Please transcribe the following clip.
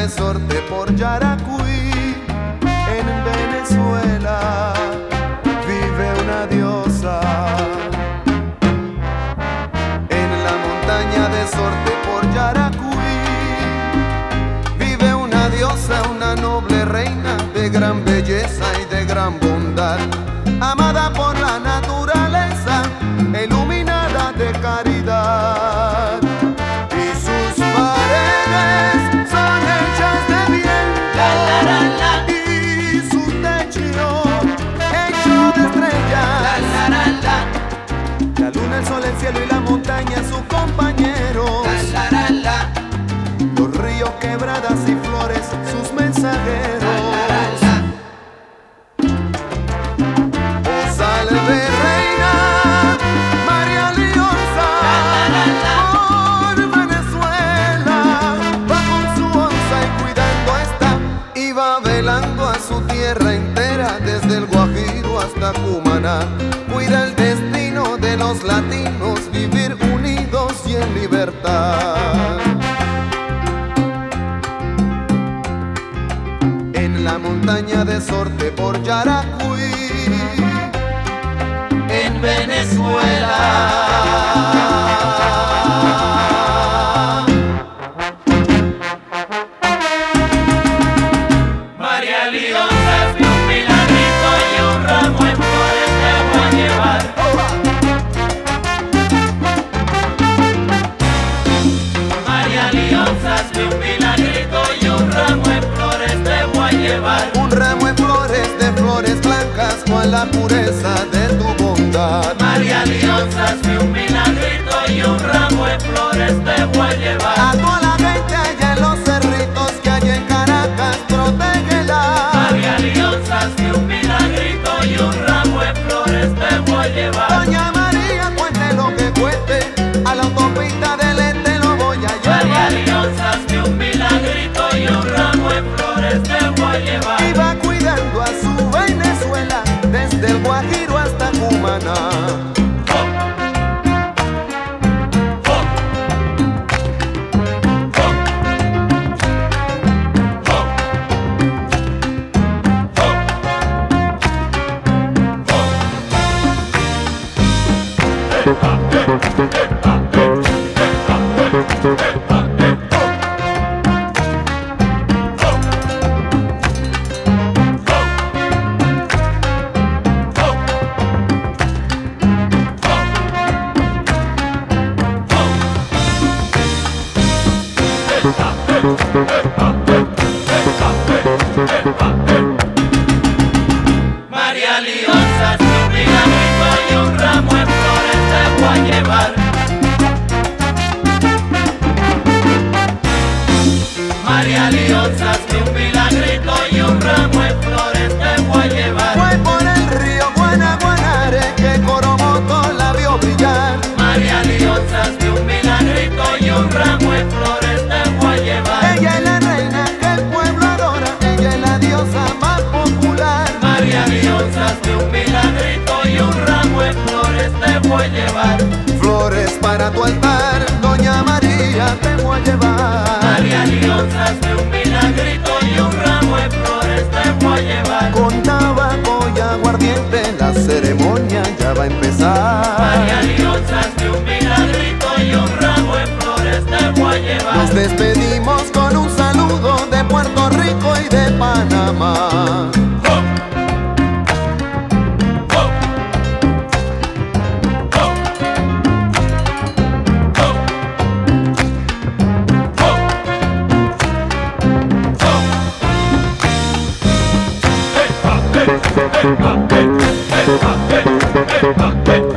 Sorte por Yaracuy, en Venezuela, vive una diosa. En la montaña de Sorte por Yaracuy, vive una diosa, una noble reina de gran belleza y de gran bondad, amada por la naturaleza, iluminada de caridad. Y sus paredes son hechas de viento, y su techo hecho de estrellas. La luna, el sol, el cielo y la montaña sus compañeros. Los ríos, quebradas y flores sus mensajeros. Oh, salve reina María Lionza, por Venezuela va con su onza y cuidando está, y va velando a su tierra entera, desde el Guajiro hasta Cumaná. Cuida el destino de los latinos, vivir unidos y en libertad. En la montaña de Sorte por Yaracuy, en Venezuela. María Lionza, es un milagrito y un ramo de flores te voy a llevar. María Lionza, es un milagrito y un ramo de flores te voy a llevar. Un ramo de flores blancas, con la pureza de tu bondad. María Lionza, es un milagrito y un ramo de flores te voy a llevar. A toda la gente allá en los cerritos que hay en Caracas, protégela. María Lionza, es un milagrito y un ramo de flores te voy a llevar. Doña María, cuente lo que cuente, a la autopista del Este lo voy a llevar. María Lionza, es un milagrito y un ramo de flores te voy a llevar. Y va cuidando a su Venezuela, desde el Guajiro hasta Cumaná. María Lionza, es un milagrito y un ramo de flores te voy a llevar. María Lionza, es un milagrito y un ramo de flores te voy a llevar. Fue por el río Guanaguanare que Coromoto la vio brillar. María Lionza, es un milagrito y un ramo de flores te voy a llevar. Ella es la reina que el pueblo adora, ella es la diosa más popular. María Lionza, es un milagrito y un ramo de flores te voy a llevar. Flores para tu altar, Doña María, te voy a llevar. María Lionza, es un milagrito y un ramo de flores te voy a llevar. Con tabaco y aguardiente la ceremonia ya va a empezar. María Lionza, es un milagrito y un ramo de flores te voy a llevar. Nos despedimos con un saludo de Puerto Rico y de Panamá. Hey,